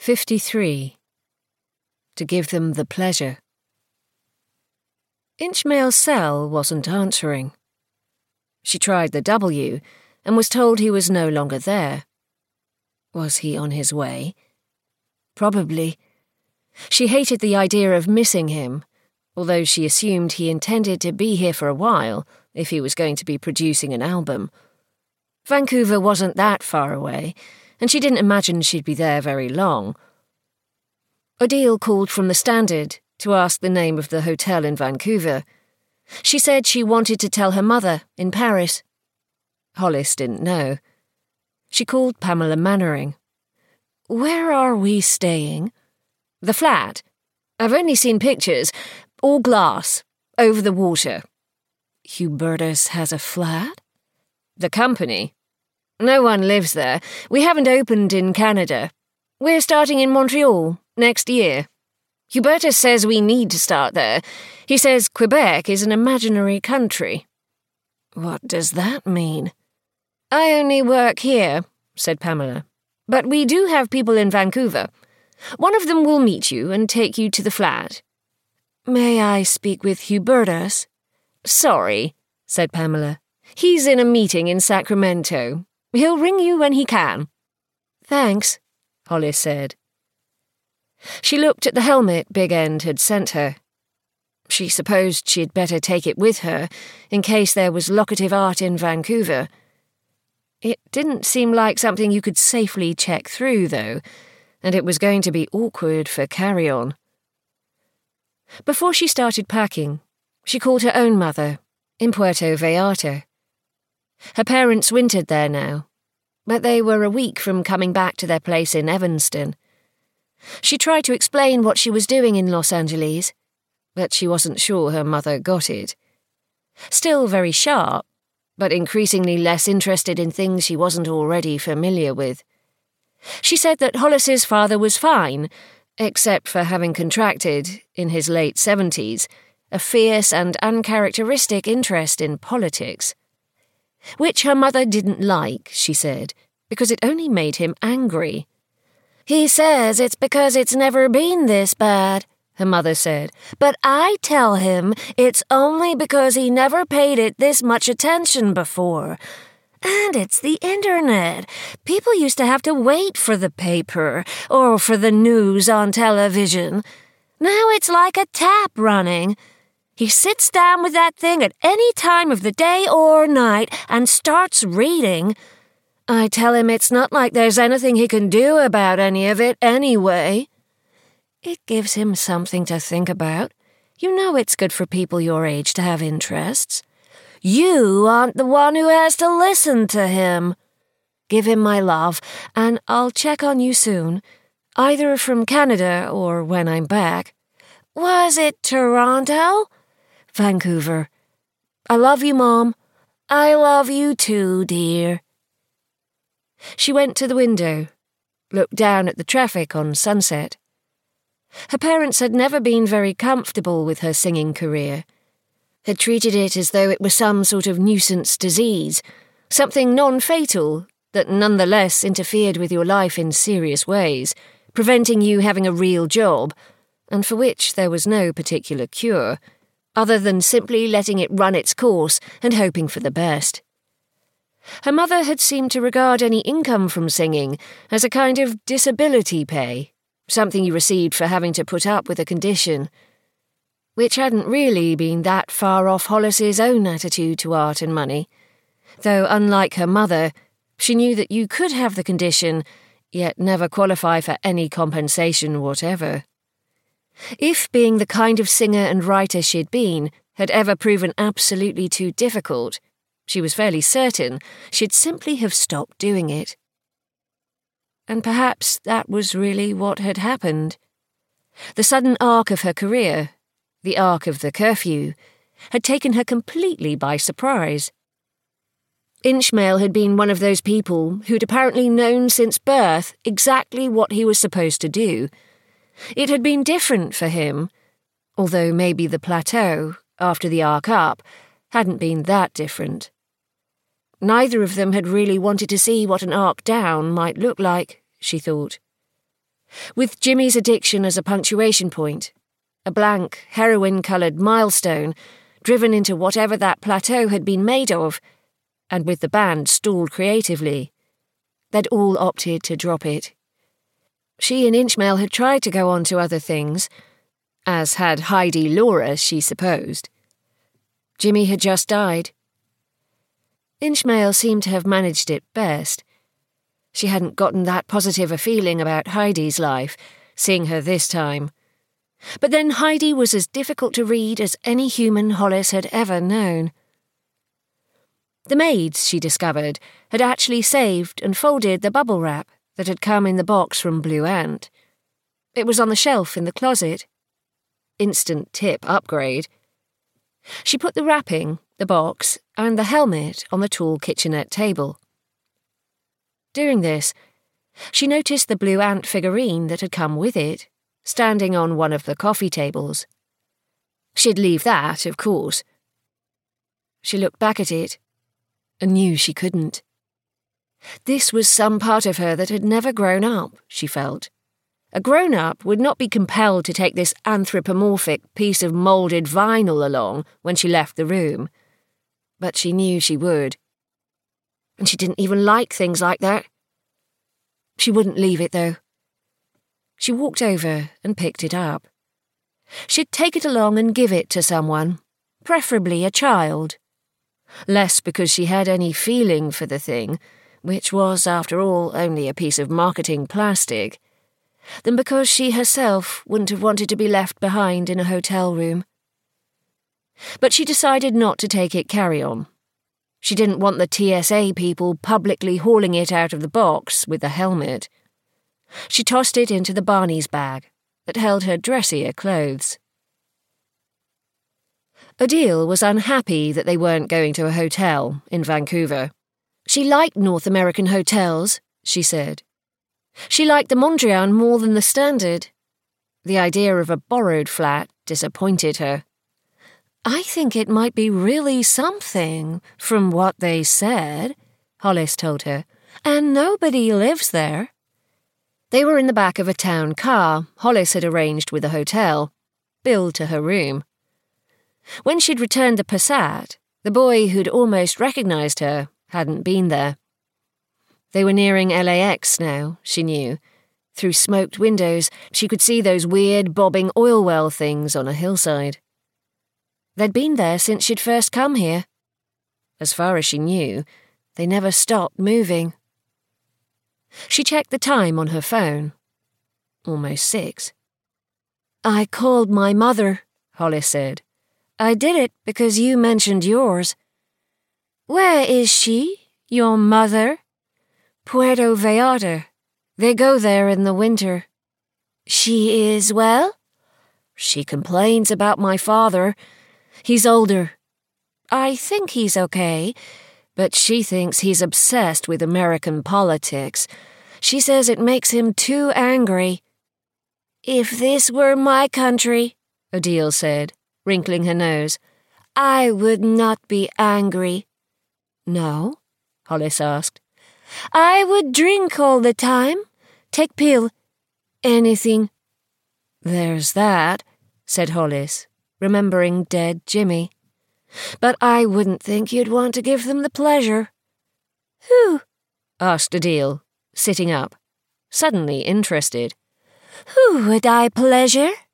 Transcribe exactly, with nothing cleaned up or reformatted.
fifty-three. To give them the pleasure. Inchmail's cell wasn't answering. She tried the W and was told he was no longer there. Was he on his way? Probably. She hated the idea of missing him, although she assumed he intended to be here for a while if he was going to be producing an album. Vancouver wasn't that far away, and she didn't imagine she'd be there very long. Odile called from the Standard to ask the name of the hotel in Vancouver. She said she wanted to tell her mother in Paris. Hollis didn't know. She called Pamela Mannering. "Where are we staying?" "The flat. I've only seen pictures. All glass. Over the water." "Hubertus has a flat?" "The company. No one lives there. We haven't opened in Canada. We're starting in Montreal next year. Hubertus says we need to start there. He says Quebec is an imaginary country." "What does that mean?" "I only work here," said Pamela. "But we do have people in Vancouver. One of them will meet you and take you to the flat." "May I speak with Hubertus?" "Sorry," said Pamela. "He's in a meeting in Sacramento. He'll ring you when he can." "Thanks," Hollis said. She looked at the helmet Big End had sent her. She supposed she'd better take it with her, in case there was locative art in Vancouver. It didn't seem like something you could safely check through, though, and it was going to be awkward for carry-on. Before she started packing, she called her own mother, in Puerto Vallarta. Her parents wintered there now, but they were a week from coming back to their place in Evanston. She tried to explain what she was doing in Los Angeles, but she wasn't sure her mother got it. Still very sharp, but increasingly less interested in things she wasn't already familiar with. She said that Hollis's father was fine, except for having contracted, in his late seventies, a fierce and uncharacteristic interest in politics. Which her mother didn't like, she said, because it only made him angry. "He says it's because it's never been this bad," her mother said. "But I tell him it's only because he never paid it this much attention before. And it's the internet. People used to have to wait for the paper or for the news on television. Now it's like a tap running. He sits down with that thing at any time of the day or night and starts reading. I tell him it's not like there's anything he can do about any of it anyway. It gives him something to think about. You know it's good for people your age to have interests. You aren't the one who has to listen to him. Give him my love, and I'll check on you soon, either from Canada or when I'm back." "Was it Toronto?" "Vancouver. I love you, Mom." "I love you too, dear." She went to the window, looked down at the traffic on Sunset. Her parents had never been very comfortable with her singing career, had treated it as though it were some sort of nuisance disease, something non-fatal that nonetheless interfered with your life in serious ways, preventing you having a real job, and for which there was no particular cure, other than simply letting it run its course and hoping for the best. Her mother had seemed to regard any income from singing as a kind of disability pay, something you received for having to put up with a condition, which hadn't really been that far off Hollis's own attitude to art and money, though unlike her mother, she knew that you could have the condition, yet never qualify for any compensation whatever. If being the kind of singer and writer she'd been had ever proven absolutely too difficult, she was fairly certain she'd simply have stopped doing it. And perhaps that was really what had happened. The sudden arc of her career, the arc of the curfew, had taken her completely by surprise. Inchmail had been one of those people who'd apparently known since birth exactly what he was supposed to do. It had been different for him, although maybe the plateau, after the arc up, hadn't been that different. Neither of them had really wanted to see what an arc down might look like, she thought. With Jimmy's addiction as a punctuation point, a blank, heroin-coloured milestone driven into whatever that plateau had been made of, and with the band stalled creatively, they'd all opted to drop it. She and Inchmail had tried to go on to other things, as had Heidi Laura, she supposed. Jimmy had just died. Inchmail seemed to have managed it best. She hadn't gotten that positive a feeling about Heidi's life, seeing her this time. But then Heidi was as difficult to read as any human Hollis had ever known. The maids, she discovered, had actually saved and folded the bubble wrap that had come in the box from Blue Ant. It was on the shelf in the closet. Instant tip upgrade. She put the wrapping, the box, and the helmet on the tall kitchenette table. Doing this, she noticed the Blue Ant figurine that had come with it, standing on one of the coffee tables. She'd leave that, of course. She looked back at it and knew she couldn't. This was some part of her that had never grown up, she felt. A grown-up would not be compelled to take this anthropomorphic piece of moulded vinyl along when she left the room. But she knew she would. And she didn't even like things like that. She wouldn't leave it, though. She walked over and picked it up. She'd take it along and give it to someone, preferably a child. Less because she had any feeling for the thing, which was, after all, only a piece of marketing plastic, than because she herself wouldn't have wanted to be left behind in a hotel room. But she decided not to take it carry-on. She didn't want the T S A people publicly hauling it out of the box with the helmet. She tossed it into the Barney's bag that held her dressier clothes. Odile was unhappy that they weren't going to a hotel in Vancouver. She liked North American hotels, she said. She liked the Mondrian more than the Standard. The idea of a borrowed flat disappointed her. I think it might be really something, from what they said, Hollis told her, and nobody lives there. They were in the back of a town car Hollis had arranged with a hotel, billed to her room. When she'd returned the Passat, the boy who'd almost recognised her hadn't been there. They were nearing L A X now, she knew. Through smoked windows, she could see those weird bobbing oil well things on a hillside. They'd been there since she'd first come here. As far as she knew, they never stopped moving. She checked the time on her phone. Almost six. I called my mother, Hollis said. I did it because you mentioned yours. Where is she, your mother? Puerto Vallarta. They go there in the winter. She is well? She complains about my father. He's older. I think he's okay, but she thinks he's obsessed with American politics. She says it makes him too angry. If this were my country, Odile said, wrinkling her nose, I would not be angry. No? Hollis asked. I would drink all the time. Take pill. Anything. There's that, said Hollis, remembering dead Jimmy. But I wouldn't think you'd want to give them the pleasure. Who? Asked Odile, sitting up, suddenly interested. Who would I pleasure?